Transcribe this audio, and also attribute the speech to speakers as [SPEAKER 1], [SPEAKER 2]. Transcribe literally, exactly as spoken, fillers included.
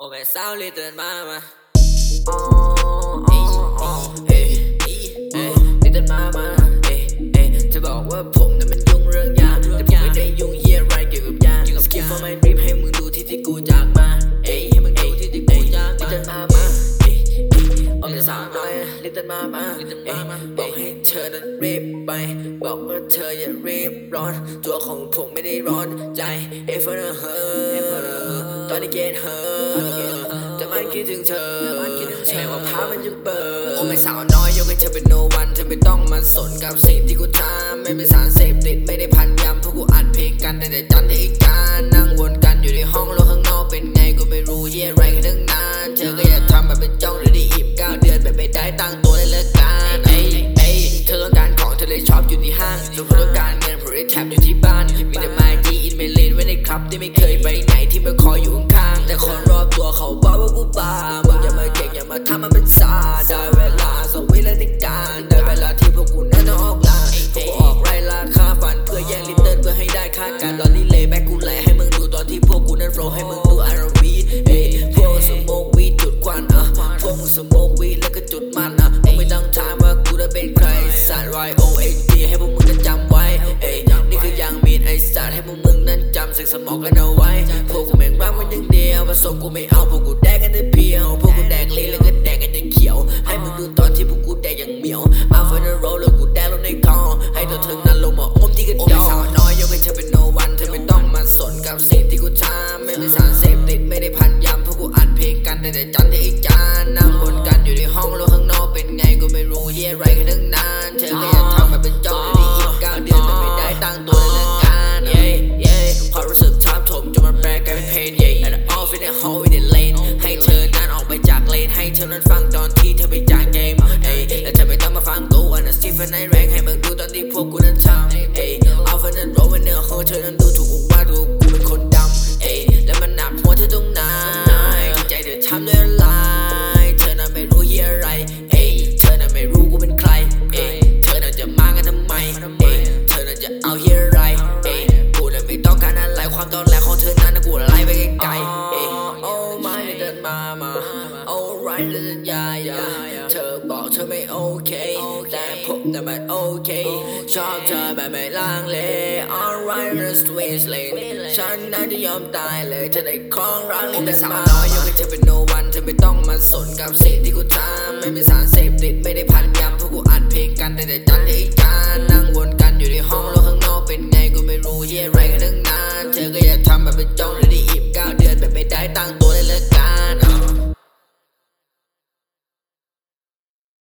[SPEAKER 1] โอเคสาวรีเดินมามาอ๋ออ๋ออ๋อเฮ้เฮ้รีเดินมามาเฮ้เฮ้จะบอกว่าผมนั้นมันยุ่งเรื่องยาแต่ผมไม่ได้ยุ่งเฮียอะไรเกี่ยวกับยาสกิปฟอร์มรีบให้มึงดูที่ที่กูจากมาเอ้ให้มึงดูที่ที่กูจากรีเดินมามาเฮ้โอเคสาวน้อยรีเดินมามาเอ้บอกให้เธอนั้นรีบไปบอกว่าเธออย่ารีบร้อนตัวของผมไม่ได้ร้อนใจเอฟเฟอร์เฮอตอนนี้เกณฑ์เฮอแต่มันคิดถึงเธอแค่ว่าพามันจะเปิดโอ้ไม่สาวน้อยยกให้เธอเป็นโนวันเธอไม่ต้องมาสนกับสิ่งที่กูทำไม่เป็นสารเสพติดไม่ได้พันยำพวกกูอัดเพลงกันแต่แต่จันทร์อีกการนั่งวนกันอยู่ในห้องแล้วข้างนอกเป็นไงกูไม่รู้เยี่ยอะไรกันทั้งนั้นเธอก็อยากทำแบบเป็นจ้องหรือได้อีบเก้าเดือนแบบไม่ได้ตั้งตัวเลยเลิกกันเอ้ยเอ้ยเธอต้องการของเธอเลยชอบอยู่ที่ห้างส่วนผมต้องการเงินผมได้แท็บอยู่ที่บ้านมีแต่มาจีอินเมลเลนไว้ในคลับที่ไม่เคยไปไหนที่มาคอยอยู่ข้างแต่คนรอบตัวเขาบอกว่ากูบ้ามึงอย่ามาเก่งอย่ามาทำมันเป็นซาได้เวลาสวิเลติการได้เวลาที่พวกกูนั้นต้องออกลาพวกกูออกไล่ล่าค่าฟันเพื่อแย่งลิตเติ้ลเพื่อให้ได้ค่าการตอนนี้เลยแบ็กกูไหลให้มึงดูตอนที่พวกกูนั้นโฟล์ให้มึงดูอารวีดเอ้พวกสโมกวีดจุดควันอ่ะพวกมึงสโมกวีดแล้วก็จุดมันอ่ะมึงไม่ต้องถามว่ากูจะเป็นใครสัตว์ Y O H D ให้พวกมึงนั้นจำไว้เอ้นี่คือยังมีนไอสัตว์ให้พวกมึงนั้นจำเสียงสมองกันเอาไว้พวกกูแม่งรักมันอย่างเดียวผสมกูไม่เอาพวกกูแดกกันได้เพียวพวกกูแดกลิ้นแล้วก็แดกกันอย่างเขียวให้มึงดูตอนที่พวกกูแดกอย่างเหมียวเอาไฟในโรลแล้วกูแดกลงในคอให้ตัวเธอนั้นลงมาอมที่กระจอกสาวน้อยยกให้เธอเป็นโนวันเธอไม่ต้องมาสนกับสิ่งที่กูทำไม่เป็นสารเสพติดไม่ได้พันยำพวกกูอัดเพลงกันแต่แต่จันทร์ที่อีกจานนั่งบนกันอยู่ในห้องแล้วข้างนอกเป็นไงกูไม่รู้เฮียอะไรกันทั้งนั้นเธอก็อยากทำแบบเป็นจ้องอยู่ในอีกเก้าเดือนแต่ไม่ได้ตั้งตัวเลยละกันเย้เย้ความรู้สึกทับถมจนมันแปลกลายเป็นเพลงเย่และออฟฟิศในฮอลล์วินเลนให้เธอนั้นออกไปจากเลนให้เธอนั้นฟังตอนที่เธอไปจากเกมเอ้และเธอไม่ต้องมาฟังกูอันนั้นสตีเฟนในแรงให้มึงดูตอนที่พวกกูนั้นทำเอ้เอาฟันนั้นโรวันเนอร์ของเธอนั้นดูถูกกูว่าดูกูเป็นคนดำเอ้แล้วมันหนักหัวเธอตรงไหนใจเธอทำด้วยอะไรเธอนั้นไม่รู้เหี้ยอะไรเอ้เธอนั้นไม่รู้กูเป็นใครเอ้เธอนั้นจะมากันทำไมเอ้เธอนั้นจะเอาเหี้ยอะไรเอ้กูนั้นไม่ต้องการอะไรความตอนแรกของเธอนั้นกูไล่ไปไกลๆเอ้โอ้ไม่เดินมามาโอ้ไรเดินยายาเธอบอกเธอไม่โอเคแต่ผมนั้นมันโอเคชอบเธอแบบไม่ลังเล alright let's twist lane ฉันน่าจะยอมตายเลยเธอได้ครองรักแต่สาวน้อยยกให้เธอเป็นโนวันเธอไม่ต้องมาสนกับสิ่งที่กูทำไม่เป็นสารเสพติดไม่ได้พันยำพวกกูอัดเพลงกันแต่แต่จันทร์ที่อีกจานนั่งวนกันอยู่ในห้องแล้วข้างนอกเป็นไงกูไม่รู้เฮียอะไรกันทั้งนั้นเธอก็อยากทำแบบเป็นจ้องหรือได้อีบเก้าเดือนแบบไม่ได้ตั้งตัวเลยละ